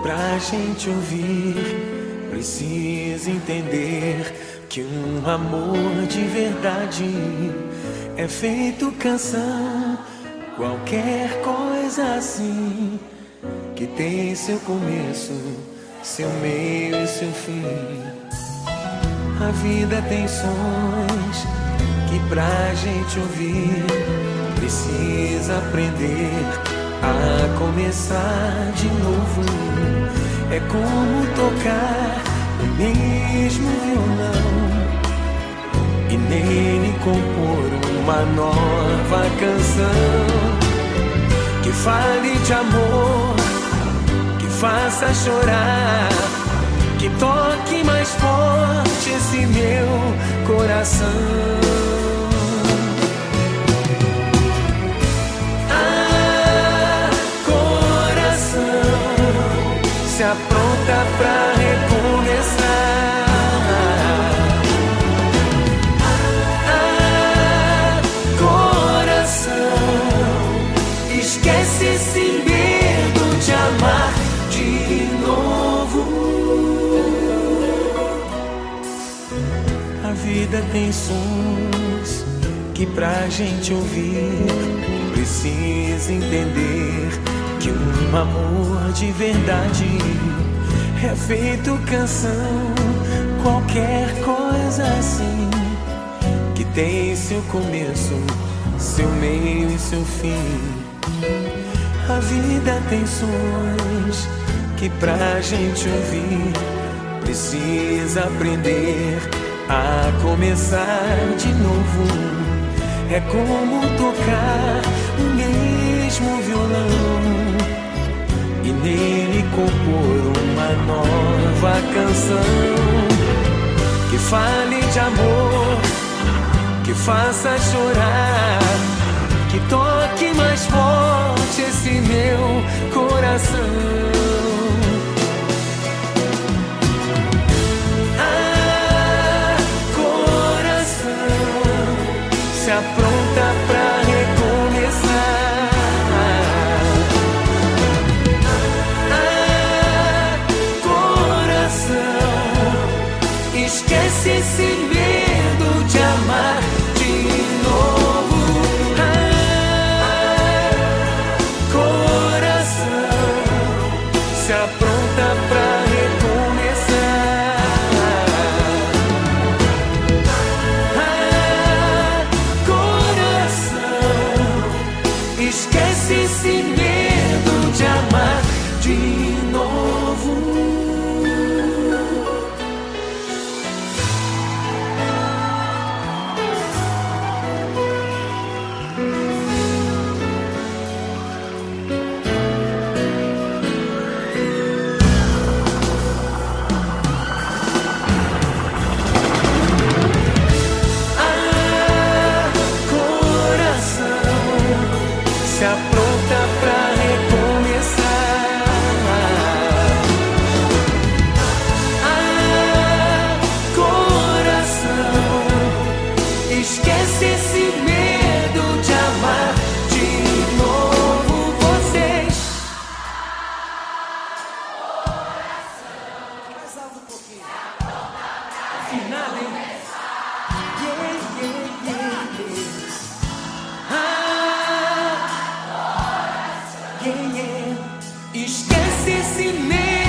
Pra gente ouvir, precisa entender que um amor de verdade é feito canção. Qualquer coisa assim, que tem seu começo, seu meio e seu fim. A vida tem sons que pra gente ouvir, precisa aprender a começar de novo. É como tocar o mesmo violão e nele compor uma nova canção que fale de amor, que faça chorar, que toque mais forte esse meu coração. Ah, coração, se apronta pra recomeçar. Ah, coração, esquece esse medo de amar de novo. A vida tem sons que pra gente ouvir, precisa entender que um amor de verdade é feito canção. Qualquer coisa assim, que tem seu começo, seu meio e seu fim. A vida tem sons que pra gente ouvir, precisa aprender a começar de novo. É como tocar o mesmo violão e nele compor uma nova canção que fale de amor, que faça chorar, que toque mais forte esse meu coração. Se apronta pra recomeçar. Ah, coração, esquece esse medo de amar de novo. Ah, coração, se apronta pra recomeçar. Esquece esse medo de amar de novo. Ah, coração, se apronta pra recomeçar. Ah, coração, esquece esse medo de amar de novo. Vocês. Mais alto um pouquinho. Afinado, hein? Yeah, yeah, yeah, yeah. Ah, yeah, yeah. Esquece esse medo.